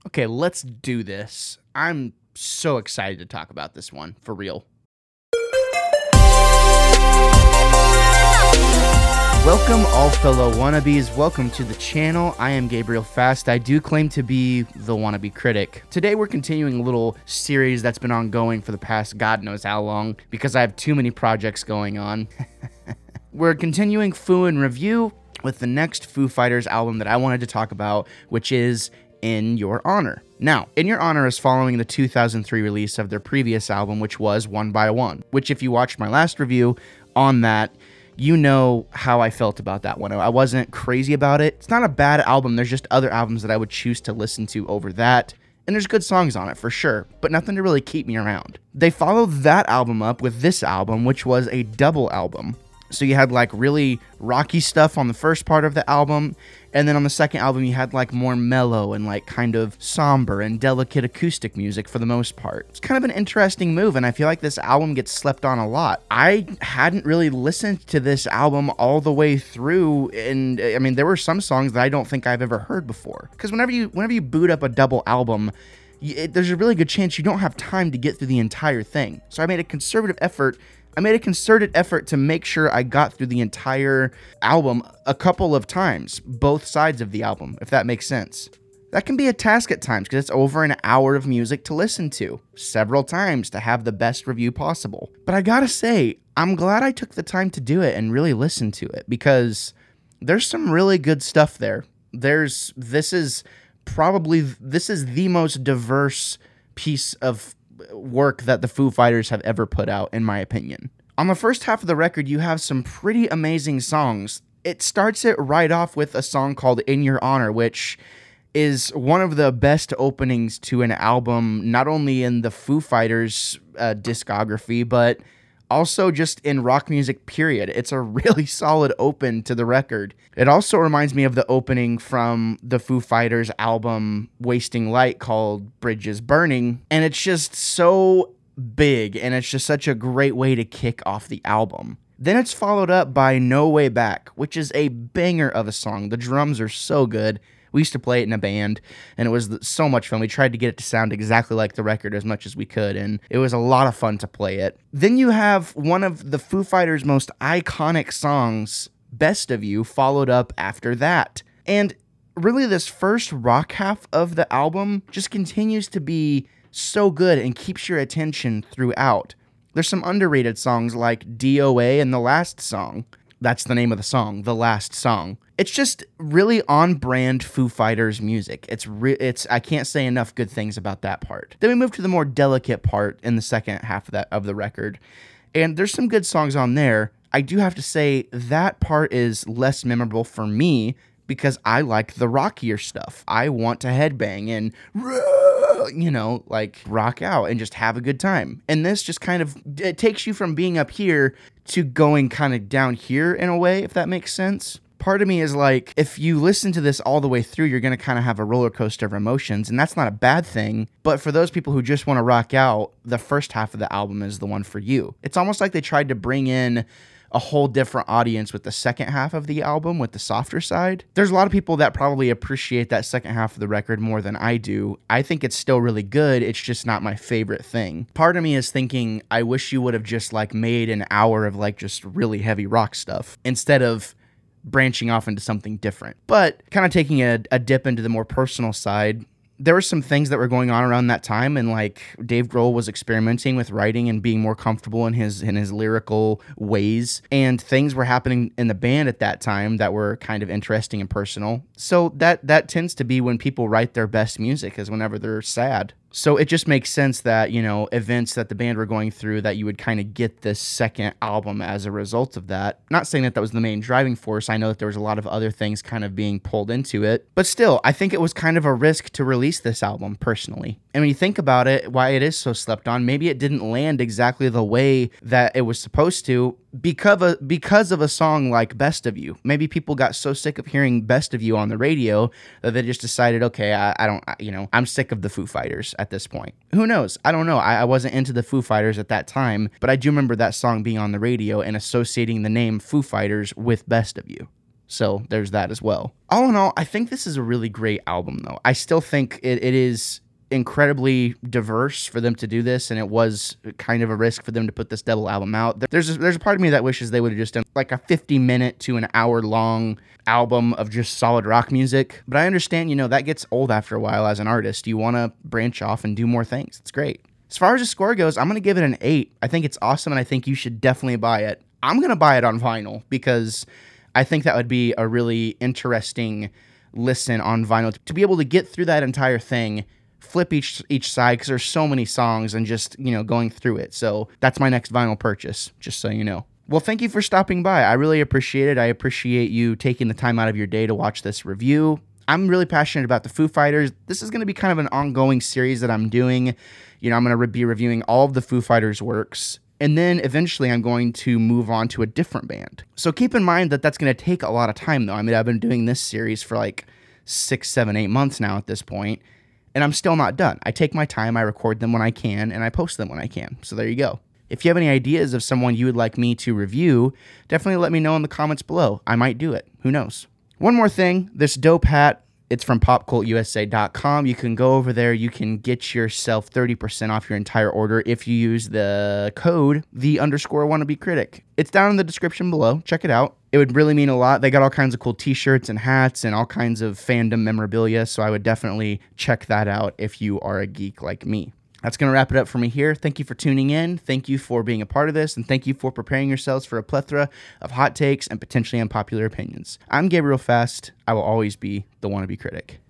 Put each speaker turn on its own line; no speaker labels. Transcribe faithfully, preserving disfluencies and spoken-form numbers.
Okay, let's do this. I'm so excited to talk about this one, for real. Welcome, all fellow wannabes. Welcome to the channel. I am Gabriel Fast. I do claim to be the wannabe critic. Today, we're continuing a little series that's been ongoing for the past God knows how long, because I have too many projects going on. We're continuing Foo in Review with the next Foo Fighters album that I wanted to talk about, which is In Your Honor. Now, In Your Honor is following the two thousand three release of their previous album, which was One by One, which if you watched my last review on that, you know how I felt about that one. I wasn't crazy about it. It's not a bad album. There's just other albums that I would choose to listen to over that. And there's good songs on it for sure, but nothing to really keep me around. They followed that album up with this album, which was a double album. So you had like really rocky stuff on the first part of the album, and then on the second album you had like more mellow and like kind of somber and delicate acoustic music for the most part. It's kind of an interesting move, and I feel like this album gets slept on a lot. I hadn't really listened to this album all the way through, and I mean there were some songs that I don't think I've ever heard before. Because whenever you whenever you boot up a double album, it, there's a really good chance you don't have time to get through the entire thing. So I made a conservative effort I made a concerted effort to make sure I got through the entire album a couple of times, both sides of the album, if that makes sense. That can be a task at times because it's over an hour of music to listen to, several times to have the best review possible. But I gotta say, I'm glad I took the time to do it and really listen to it because there's some really good stuff there. There's, this is probably, this is the most diverse piece of work that the Foo Fighters have ever put out, in my opinion. On the first half of the record, you have some pretty amazing songs. It starts it right off with a song called In Your Honor, which is one of the best openings to an album, not only in the Foo Fighters uh, discography, but also just in rock music, period. It's a really solid open to the record. It also reminds me of the opening from the Foo Fighters album Wasting Light called Bridges Burning, and it's just so big, and it's just such a great way to kick off the album. Then it's followed up by No Way Back, which is a banger of a song. The drums are so good. We used to play it in a band, and it was so much fun. We tried to get it to sound exactly like the record as much as we could, and it was a lot of fun to play it. Then you have one of the Foo Fighters' most iconic songs, Best of You, followed up after that. And really, this first rock half of the album just continues to be so good and keeps your attention throughout. There's some underrated songs like D O A and The Last Song. That's the name of the song, The Last Song. It's just really on-brand Foo Fighters music. It's re- it's I can't say enough good things about that part. Then we move to the more delicate part in the second half of that of the record, and there's some good songs on there. I do have to say that part is less memorable for me because I like the rockier stuff. I want to headbang and, you know, like rock out and just have a good time. And this just kind of, it takes you from being up here to going kind of down here in a way, if that makes sense. Part of me is like, if you listen to this all the way through, you're going to kind of have a roller coaster of emotions, and that's not a bad thing. But for those people who just want to rock out, the first half of the album is the one for you. It's almost like they tried to bring in a whole different audience with the second half of the album, with the softer side. There's a lot of people that probably appreciate that second half of the record more than I do. I think it's still really good. It's just not my favorite thing. Part of me is thinking, I wish you would have just like made an hour of like just really heavy rock stuff instead of branching off into something different. But kind of taking a, a dip into the more personal side, there were some things that were going on around that time, and like Dave Grohl was experimenting with writing and being more comfortable in his in his lyrical ways, and things were happening in the band at that time that were kind of interesting and personal. So that that tends to be when people write their best music, is whenever they're sad. So it just makes sense that, you know, events that the band were going through, that you would kind of get this second album as a result of that. Not saying that that was the main driving force. I know that there was a lot of other things kind of being pulled into it. But still, I think it was kind of a risk to release this album, personally. And when you think about it, why it is so slept on, maybe it didn't land exactly the way that it was supposed to because of a, because of a song like Best of You. Maybe people got so sick of hearing Best of You on the radio that they just decided, okay, I, I don't, I, you know, I'm sick of the Foo Fighters at this point. Who knows? I don't know. I, I wasn't into the Foo Fighters at that time, but I do remember that song being on the radio and associating the name Foo Fighters with Best of You. So there's that as well. All in all, I think this is a really great album, though. I still think it, it is incredibly diverse for them to do this, and it was kind of a risk for them to put this double album out. There's a, there's a part of me that wishes they would have just done like a fifty minute to an hour long album of just solid rock music. But I understand, you know, that gets old after a while as an artist. You want to branch off and do more things. It's great. As far as the score goes, I'm going to give it an eight. I think it's awesome, and I think you should definitely buy it. I'm going to buy it on vinyl because I think that would be a really interesting listen on vinyl to be able to get through that entire thing, flip each each side, because there's so many songs, and just, you know, going through it. So that's my next vinyl purchase, just so you know. Well, thank you for stopping by. I really appreciate it. I appreciate you taking the time out of your day to watch this review. I'm really passionate about the Foo Fighters. This is going to be kind of an ongoing series that I'm doing. You know, I'm going to be reviewing all of the Foo Fighters works, and then eventually I'm going to move on to a different band. So keep in mind that that's going to take a lot of time, though. I mean, I've been doing this series for like six, seven, eight months now at this point, and I'm still not done. I take my time, I record them when I can, and I post them when I can. So there you go. If you have any ideas of someone you would like me to review, definitely let me know in the comments below. I might do it. Who knows? One more thing, this dope hat, it's from pop cult U S A dot com. You can go over there. You can get yourself thirty percent off your entire order if you use the code the underscore wannabe critic. It's down in the description below. Check it out. It would really mean a lot. They got all kinds of cool t-shirts and hats and all kinds of fandom memorabilia, so I would definitely check that out if you are a geek like me. That's going to wrap it up for me here. Thank you for tuning in. Thank you for being a part of this, and thank you for preparing yourselves for a plethora of hot takes and potentially unpopular opinions. I'm Gabriel Fast. I will always be the wannabe critic.